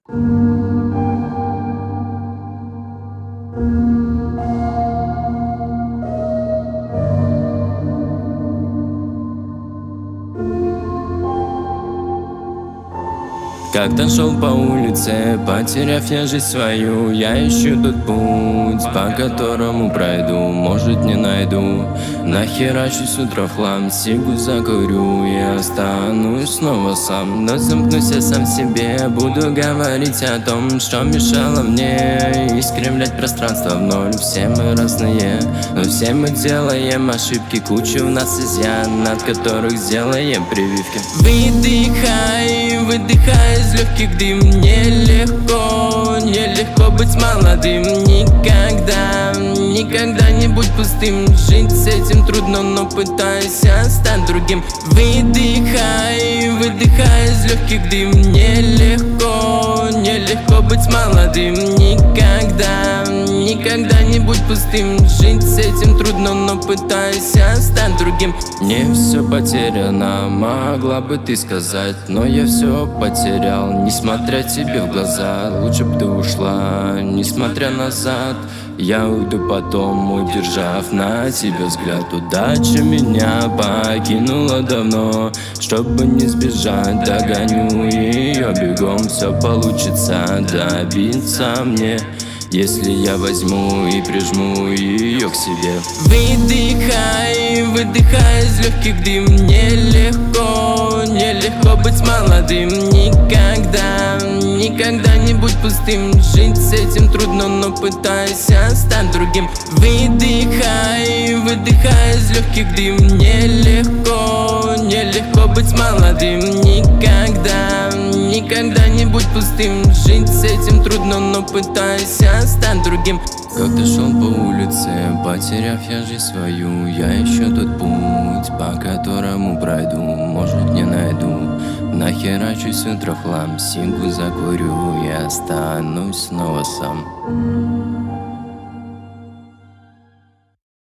Когда шел по улице, потеряв я жизнь свою, я ищу тот путь, по которому пройду, может не найду. Нахерачусь с утра в хлам, сигу закурю и останусь снова сам. Но замкнусь я сам в себе, буду говорить о том, что мешало мне искривлять пространство в ноль. Все мы разные, но все мы делаем ошибки, куча у нас изъян, от которых сделаем прививки. Выдыхай, выдыхай из легких дым. Нелегко, нелегко быть молодым. Никогда, никогда не будь пустым. Жить с этим трудно, но пытайся стать другим. Выдыхай, выдыхай из легких дым. Нелегко, нелегко быть молодым. Никогда, никогда не будь пустым. Жить с этим трудно, но пытайся стать другим. Не все потеряно, могла бы ты сказать, но я все потерял, не смотря тебе в глаза. Лучше б ты ушла, несмотря назад. Я уйду потом, удержав на тебе взгляд. Удача меня покинула давно, чтобы не сбежать, догоню ее бегом. Все получится добиться мне, если я возьму и прижму ее к себе. Выдыхай, выдыхай из легких дым. Нелегко, нелегко быть молодым. Никогда, никогда не будь пустым. Жить с этим трудно, но пытайся стать другим. Выдыхай, выдыхай из легких дым. Нелегко, нелегко быть молодым. Никогда, никогда не будь пустым. Жить с этим трудно, но пытайся стать другим. Когда шел по улице, потеряв я жизнь свою, я ищу тот путь, по которому пройду, может не найду. Нахерачусь с утра в хлам, сигу закурю и останусь снова сам.